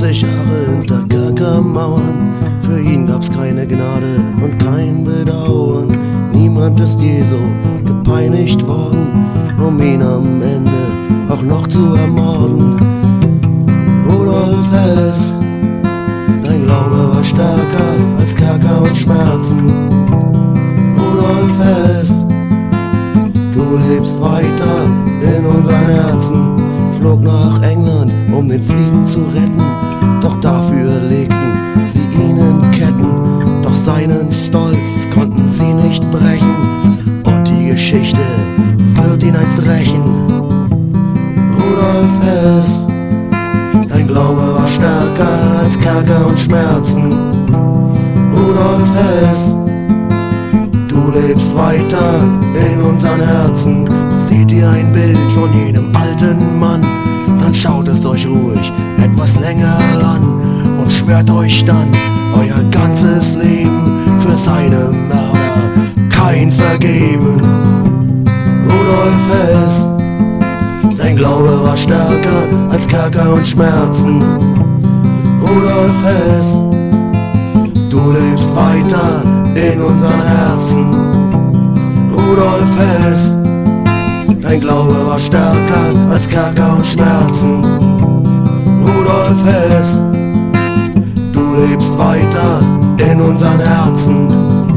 20 Jahre hinter Kerkermauern. Für ihn gab's keine Gnade und kein Bedauern. Niemand ist je so gepeinigt worden, um ihn am Ende auch noch zu ermorden. Rudolf Hess, dein Glaube war stärker als Kerker und Schmerzen. Rudolf Hess, du lebst weiter in unseren Herzen. Flog nach England, um den Frieden zu retten, doch dafür legten sie ihn in Ketten. Doch seinen Stolz konnten sie nicht brechen, und die Geschichte wird ihn einst rächen. Rudolf Hess, dein Glaube war stärker als Kerker und Schmerzen. Rudolf Hess, du lebst weiter in unseren Herzen. Seht ihr ein Bild von jenem alten Mann, dann schaut es euch ruhig etwas länger an und schwört euch dann euer ganzes Leben für seine Mörder kein Vergeben. Rudolf Hess, dein Glaube war stärker als Kerker und Schmerzen. Rudolf Hess, du lebst weiter in unseren Herzen. Rudolf Hess, dein Glaube war stärker als Kerker und Schmerzen. Rudolf Hess, du lebst weiter in unseren Herzen.